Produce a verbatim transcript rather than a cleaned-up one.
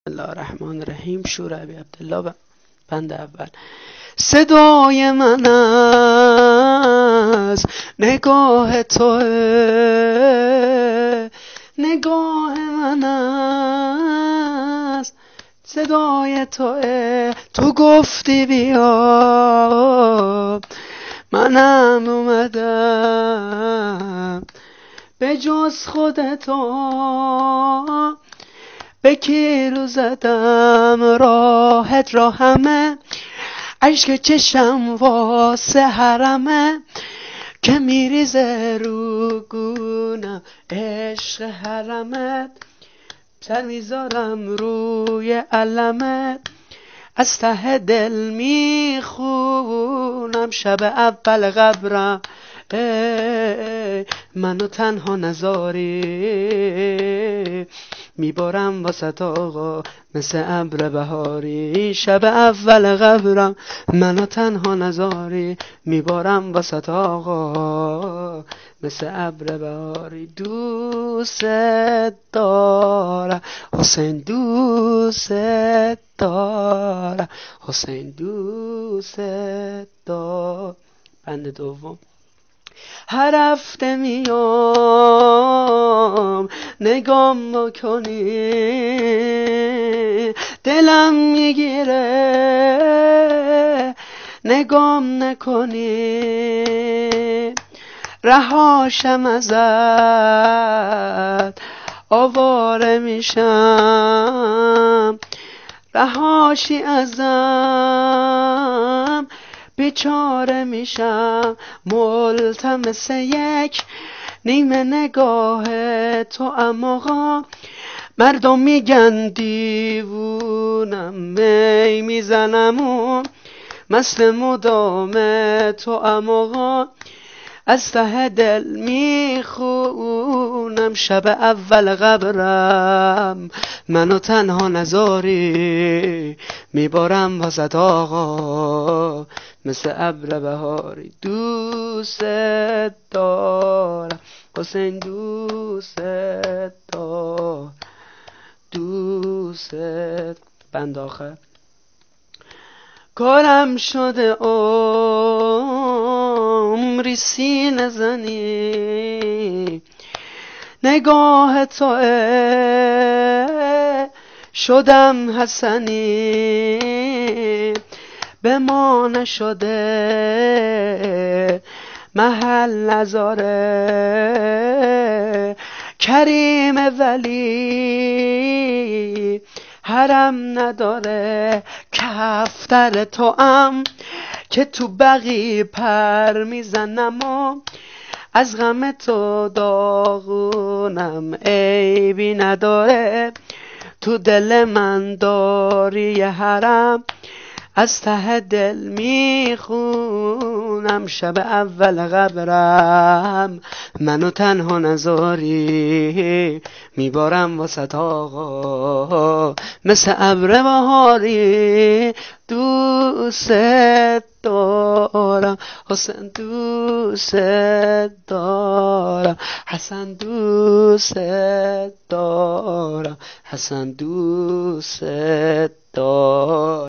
بسم الله الرحمن الرحیم. شور ابی عبدالله بند اول. صدای من از نگاه تو، نگاه من از صدای تو. تو گفتی بیا، منم اومدم، به جز خودتو به کیلو زدم. راحت را همه عشق چشم واسه حرمه، که میریزه رو گونم عشق حرمت. سر میذارم روی علمت، از ته دل میخونم. شب اول قبرم ای منو تنها نذاری، میبارم واسه آقا مثل ابر بهاری. شب اول قبرم منو تنها نذاری، میبارم واسه آقا مثل ابر بهاری. دوست دارم حسین، دوست دارم حسین، دوست دارم. بند دوم. هر هفته میام نگام بکنی، دلم میگیره نگام نکنی. رهاشم ازت آواره میشم، رهاشی ازم بیچاره میشم. ملتمس یک نیمه نگاه تو ام آقا، مردم میگن دیوونم، می میزنم و مست مدام تو ام آقا. از ته دل میخونم، شب اول قبرم منو تنها نذاری، میبارم واسه آقا مثل ابر بهاری. دوست دارم حسین، دوست دارم، دوست. بند آخر. کارم شده عمری سینه زنی، نگاه تو شدم حسنی. به ما نشده محل نذاره، کریم ولی حرم نداره. کفتر تو ام که تو بقی پر میزنم و از غم تو داغونم، عیبی نداره. تو دل من داری حرم، از ته دل میخونم. شب اول قبرم منو تنها نذاری، میبارم واسه آقا مثل ابر بهاری. دوست دارم حسین، دوست دارم حسن، دوست دارم حسن، دوست دارم.